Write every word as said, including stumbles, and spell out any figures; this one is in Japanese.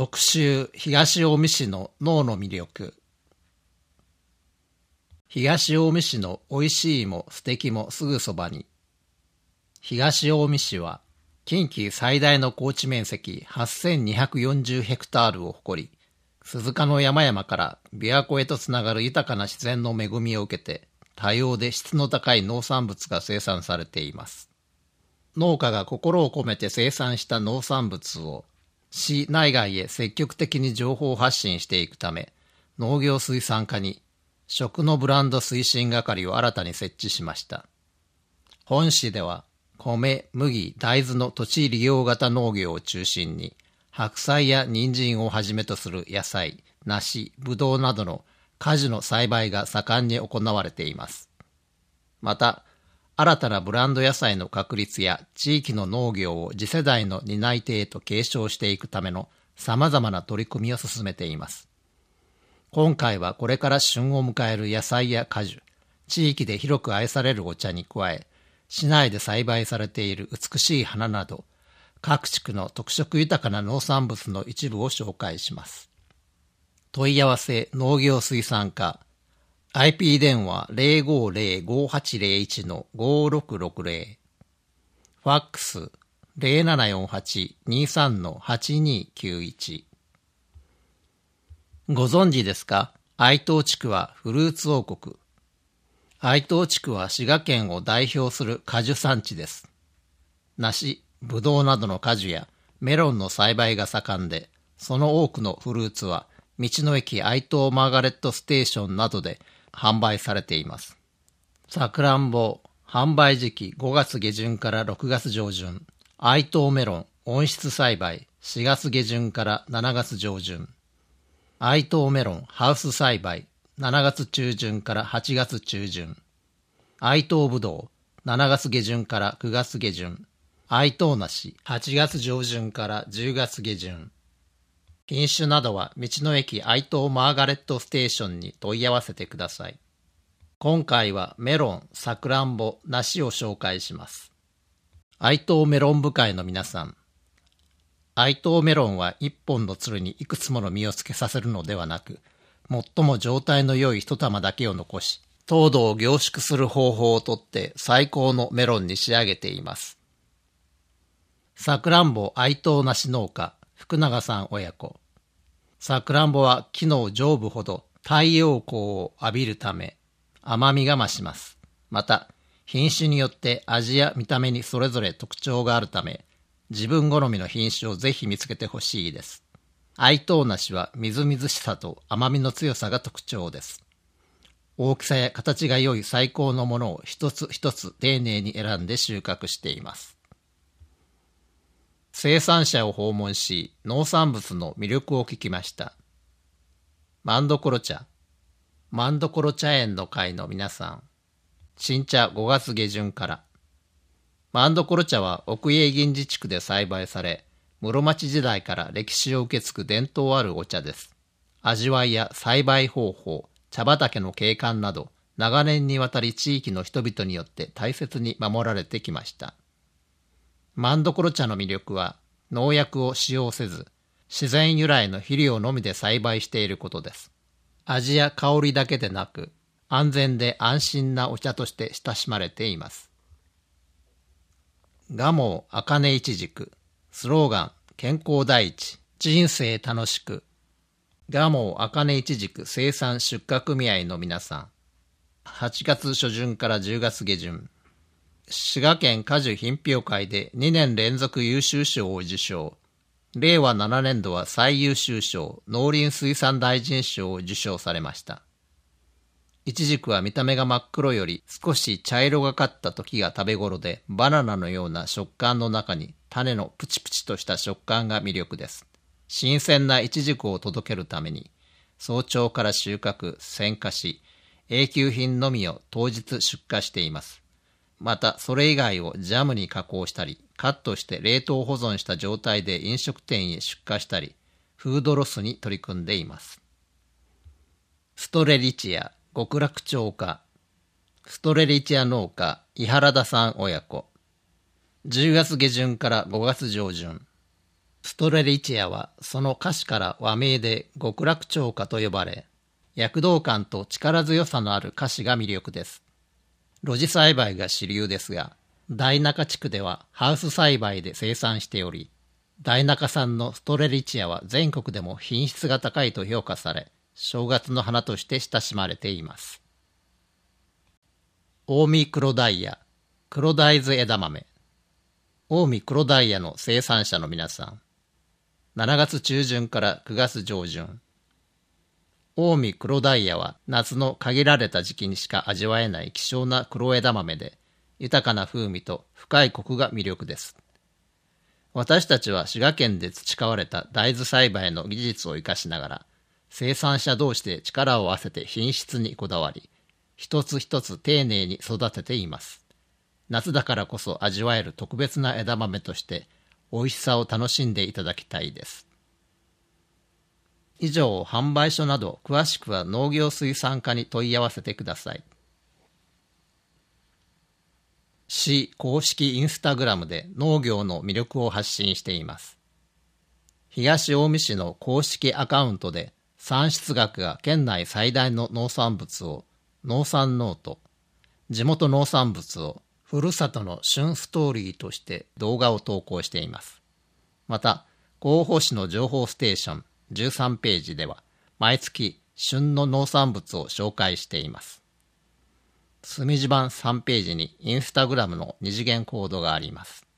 特集東近江市の農の魅力。東近江市の美味しいも素敵もすぐそばに。東近江市は近畿最大の耕地面積はっせんにひゃくよんじゅうヘクタールを誇り、鈴鹿の山々から琵琶湖へとつながる豊かな自然の恵みを受けて、多様で質の高い農産物が生産されています。農家が心を込めて生産した農産物を市内外へ積極的に情報発信していくため、農業水産課に食のブランド推進係を新たに設置しました。本市では米、麦、大豆の土地利用型農業を中心に、白菜や人参をはじめとする野菜、梨、ぶどうなどの果樹の栽培が盛んに行われています。また、新たなブランド野菜の確立や地域の農業を次世代の担い手へと継承していくための様々な取り組みを進めています。今回はこれから旬を迎える野菜や果樹、地域で広く愛されるお茶に加え、市内で栽培されている美しい花など、各地区の特色豊かな農産物の一部を紹介します。問い合わせ農業水産課アイピー 電話 ゼロごゼロ ごはちゼロいち ごろくろくゼロ、ファックス ゼロななよんはち にさん はちにきゅういち。ご存知ですか？愛東地区はフルーツ王国。愛東地区は滋賀県を代表する果樹産地です。梨、ぶどうなどの果樹やメロンの栽培が盛んで、その多くのフルーツは道の駅愛東マーガレットステーションなどで販売されています。さくらんぼ、販売時期ごがつ下旬からろくがつ上旬。愛東メロン、温室栽培しがつ下旬からしちがつ上旬。愛東メロン、ハウス栽培しちがつ中旬からはちがつ中旬。愛東ぶどう、しちがつ下旬からくがつ下旬。愛東梨、はちがつ上旬からじゅうがつ下旬。品種などは道の駅愛東マーガレットステーションに問い合わせてください。今回はメロン、さくらんぼ、梨を紹介します。愛東メロン部会の皆さん。愛東メロンは一本のつるにいくつもの実をつけさせるのではなく、最も状態の良い一玉だけを残し、糖度を凝縮する方法をとって最高のメロンに仕上げています。さくらんぼ愛東梨農家、福永さん親子。さくらんぼは木の上部ほど太陽光を浴びるため甘みが増します。また、品種によって味や見た目にそれぞれ特徴があるため、自分好みの品種をぜひ見つけてほしいです。愛東梨はみずみずしさと甘みの強さが特徴です。大きさや形が良い最高のものを一つ一つ丁寧に選んで収穫しています。生産者を訪問し、農産物の魅力を聞きました。まんどころ茶、まんどころ茶園の会の皆さん、新茶ごがつ下旬から。まんどころ茶は奥家銀次地区で栽培され、室町時代から歴史を受け継ぐ伝統あるお茶です。味わいや栽培方法、茶畑の景観など、長年にわたり地域の人々によって大切に守られてきました。まんどころ茶の魅力は農薬を使用せず、自然由来の肥料のみで栽培していることです。味や香りだけでなく、安全で安心なお茶として親しまれています。蒲生あかねいちじく、スローガン、健康第一、人生楽しく。蒲生あかねいちじく生産出荷組合の皆さん、はちがつ初旬からじゅうがつ下旬。滋賀県果樹品評会でにねん連続優秀賞を受賞。れいわななねんどは最優秀賞、農林水産大臣賞を受賞されました。いちじくは見た目が真っ黒より少し茶色がかった時が食べ頃で、バナナのような食感の中に種のプチプチとした食感が魅力です。新鮮ないちじくを届けるために、早朝から収穫、選果し、永久品のみを当日出荷しています。また、それ以外をジャムに加工したり、カットして冷凍保存した状態で飲食店へ出荷したり、フードロスに取り組んでいます。ストレリチア、極楽町家、ストレリチア農家、伊原田さん親子。じゅうがつ下旬からごがつ上旬。 ストレリチアはその歌詞から和名で極楽鳥歌と呼ばれ、躍動感と力強さのある歌詞が魅力です。露地栽培が主流ですが、大中地区ではハウス栽培で生産しており、大中産のストレリチアは全国でも品質が高いと評価され、正月の花として親しまれています。近江黒ダイヤ、黒大豆枝豆。近江黒ダイヤの生産者の皆さん。しちがつ中旬からくがつ上旬。近江黒ダイヤは夏の限られた時期にしか味わえない希少な黒枝豆で、豊かな風味と深いコクが魅力です。私たちは滋賀県で培われた大豆栽培の技術を生かしながら、生産者同士で力を合わせて品質にこだわり、一つ一つ丁寧に育てています。夏だからこそ味わえる特別な枝豆として、美味しさを楽しんでいただきたいです。以上、販売所など詳しくは農業水産課に問い合わせてください。市公式インスタグラムで農業の魅力を発信しています。東近江市の公式アカウントで産出額が県内最大の農産物を農産ノート、地元農産物をふるさとの旬ストーリーとして動画を投稿しています。また、広報誌の情報ステーションじゅうさんページでは毎月旬の農産物を紹介しています。墨地版さんページにインスタグラムの二次元コードがあります。